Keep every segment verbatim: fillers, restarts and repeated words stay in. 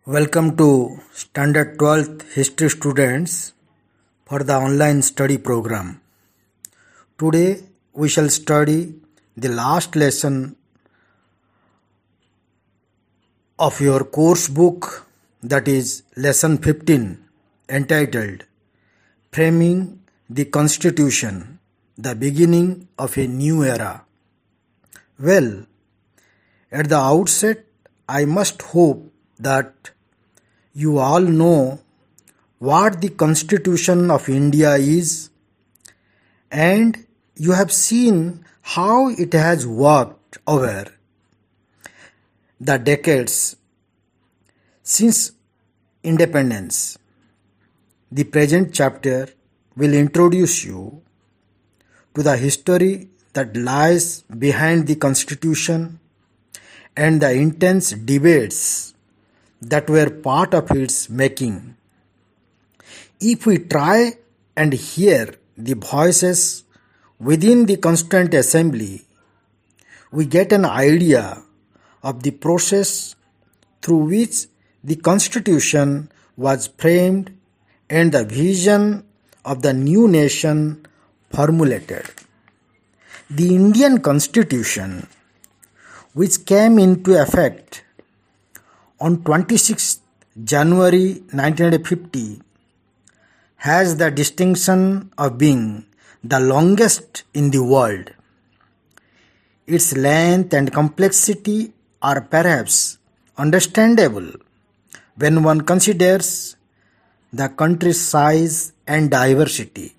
Welcome to Standard twelfth History students for the online study program. Today we shall study the last lesson of your course book, that is lesson fifteen, entitled Framing the Constitution, the Beginning of a New Era. Well, at the outset I must hope that you all know what the Constitution of India is, and you have seen how it has worked over the decades since independence. The present chapter will introduce you to the history that lies behind the Constitution and the intense debates that were part of its making. If we try and hear the voices within the Constituent Assembly, we get an idea of the process through which the Constitution was framed and the vision of the new nation formulated. The Indian Constitution, which came into effect on twenty-sixth January nineteen fifty, has the distinction of being the longest in the world. Its length and complexity are perhaps understandable when one considers the country's size and diversity.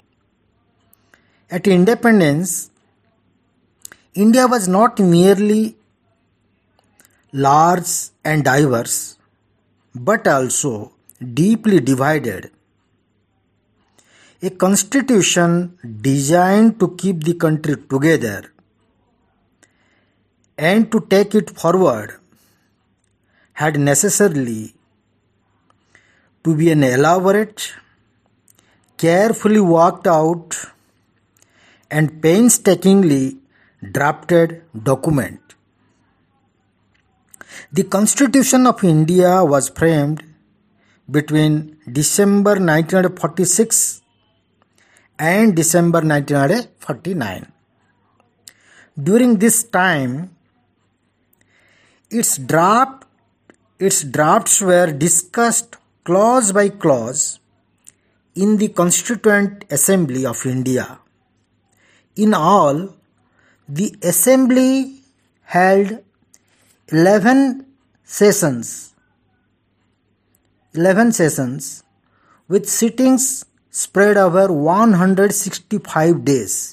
At independence, India was not merely large and diverse, but also deeply divided. A constitution designed to keep the country together and to take it forward had necessarily to be an elaborate, carefully worked out, and painstakingly drafted document. The Constitution of India was framed between December nineteen forty-six and December nineteen forty-nine. During this time, its draft, its drafts were discussed clause by clause in the Constituent Assembly of India. In all, the Assembly held eleven sessions, eleven sessions with sittings spread over one hundred sixty-five days.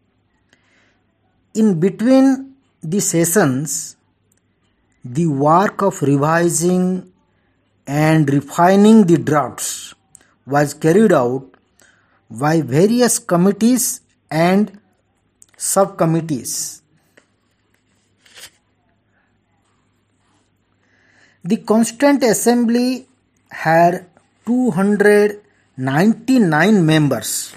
In between the sessions, the work of revising and refining the drafts was carried out by various committees and subcommittees. The Constituent Assembly had two hundred ninety-nine members.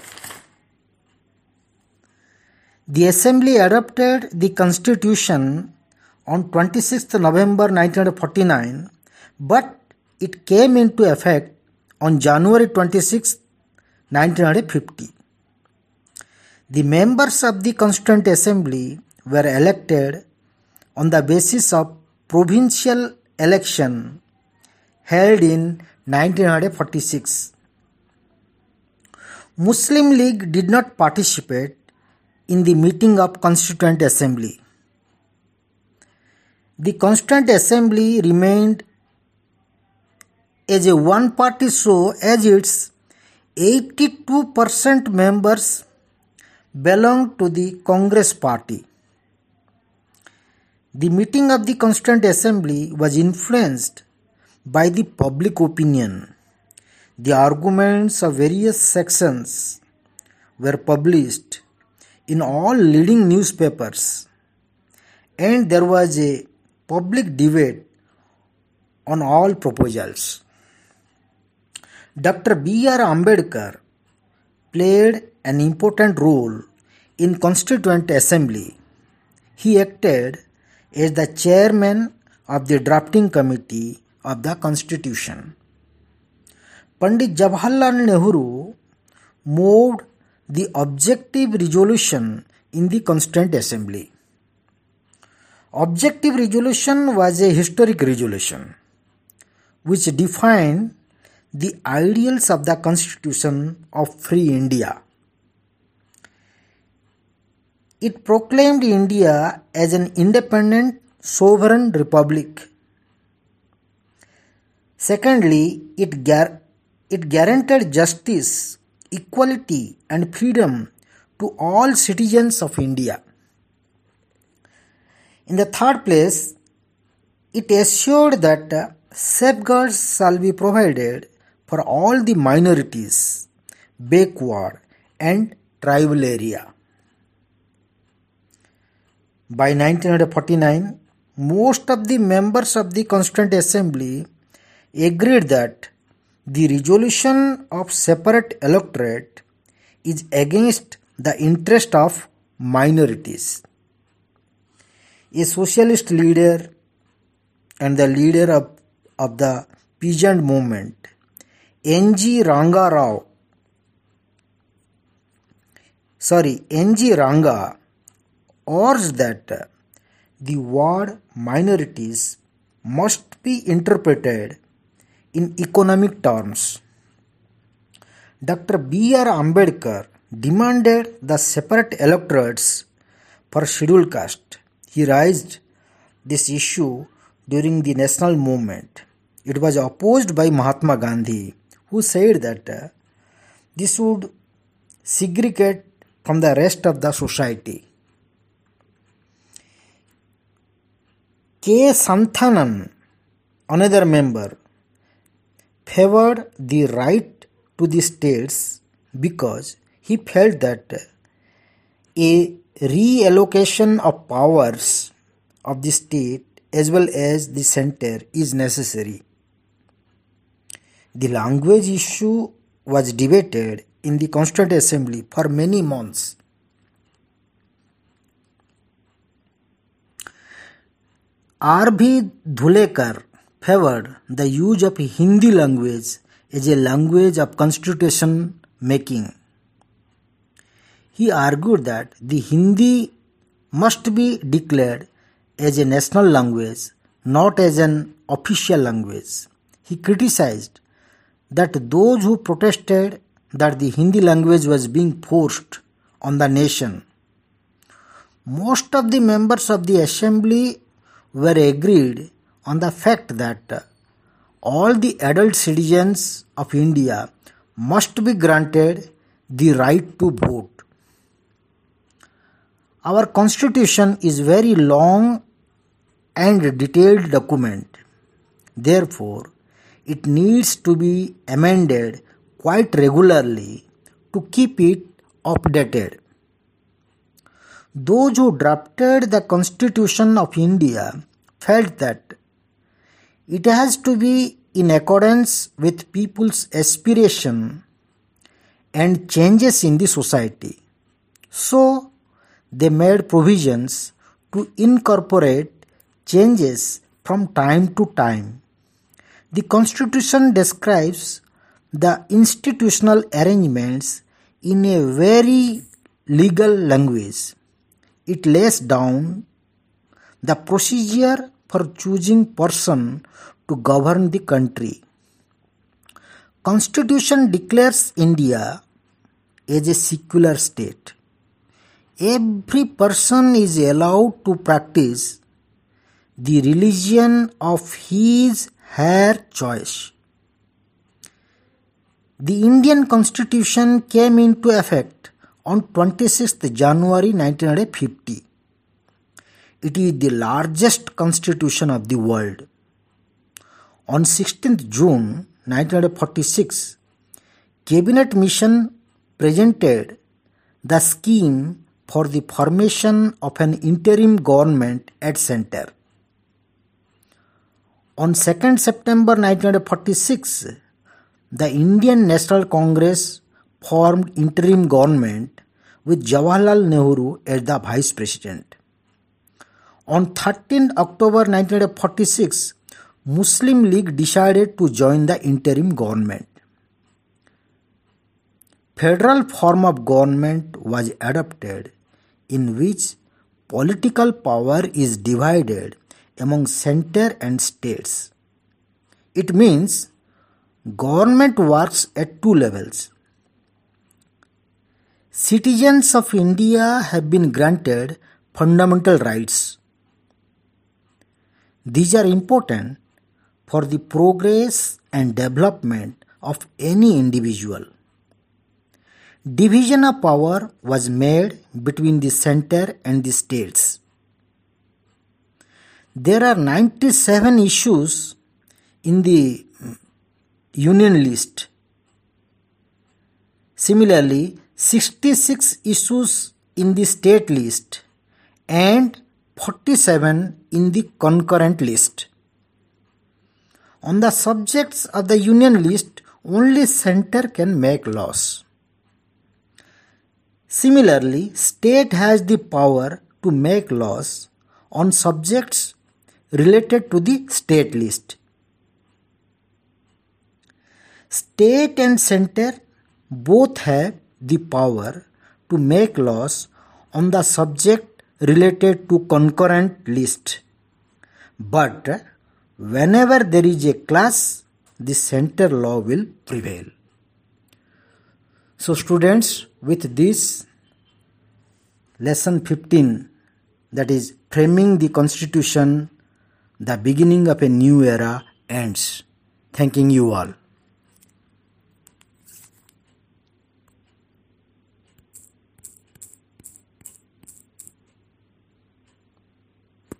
The Assembly adopted the Constitution on twenty-sixth November nineteen forty-nine, but it came into effect on January twenty-sixth, nineteen fifty. The members of the Constituent Assembly were elected on the basis of provincial election held in nineteen forty-six. Muslim League did not participate in the meeting of Constituent Assembly. The Constituent Assembly remained as a one-party show as its eighty-two percent members belonged to the Congress Party. The meeting of the Constituent Assembly was influenced by the public opinion. The arguments of various sections were published in all leading newspapers, and there was a public debate on all proposals. Doctor B R Ambedkar played an important role in Constituent Assembly. He acted as the chairman of the drafting committee of the Constitution. Pandit Jawaharlal Nehru moved the objective resolution in the Constituent Assembly. Objective resolution was a historic resolution which defined the ideals of the Constitution of Free India. It proclaimed India as an independent, sovereign republic. Secondly, it, gar- it guaranteed justice, equality, and freedom to all citizens of India. In the third place, it assured that safeguards shall be provided for all the minorities, backward, and tribal area. By nineteen forty-nine, most of the members of the Constituent Assembly agreed that the resolution of separate electorate is against the interest of minorities. A socialist leader and the leader of, of the peasant movement, N G Ranga Rao, sorry, N G Ranga, urged that the word minorities must be interpreted in economic terms. Doctor B R Ambedkar demanded the separate electorates for scheduled caste. He raised this issue during the national movement. It was opposed by Mahatma Gandhi, who said that this would segregate from the rest of the society. K. Santhanan, another member, favored the right to the states because he felt that a reallocation of powers of the state as well as the center is necessary. The language issue was debated in the Constituent Assembly for many months. R V Dhulekar favored the use of Hindi language as a language of constitution making. He argued that the Hindi must be declared as a national language, not as an official language. He criticized that those who protested that the Hindi language was being forced on the nation. Most of the members of the assembly were agreed on the fact that all the adult citizens of India must be granted the right to vote. Our constitution is very long and detailed document. Therefore, it needs to be amended quite regularly to keep it updated. Those who drafted the Constitution of India felt that it has to be in accordance with people's aspiration and changes in the society. So, they made provisions to incorporate changes from time to time. The Constitution describes the institutional arrangements in a very legal language. It lays down the procedure for choosing person to govern the country. Constitution declares India as a secular state. Every person is allowed to practice the religion of his her choice. The Indian Constitution came into effect on twenty-sixth January nineteen fifty. It is the largest constitution of the world. On sixteenth June nineteen forty-six, Cabinet Mission presented the scheme for the formation of an interim government at center. On second September nineteen forty-six, the Indian National Congress formed interim government with Jawaharlal Nehru as the vice president. On thirteenth October nineteen forty-six, Muslim League decided to join the interim government. Federal form of government was adopted, in which political power is divided among center and states. It means government works at two levels. Citizens of India have been granted fundamental rights. These are important for the progress and development of any individual. Division of power was made between the center and the states. There are ninety-seven issues in the Union list. Similarly, sixty-six issues in the state list and forty-seven in the concurrent list. On the subjects of the Union list, only center can make laws. Similarly, state has the power to make laws on subjects related to the state list. State and center both have the power to make laws on the subject related to concurrent list. But whenever there is a clash, the center law will prevail. So students, with this lesson fifteen, that is framing the constitution, the beginning of a new era ends. Thanking you all.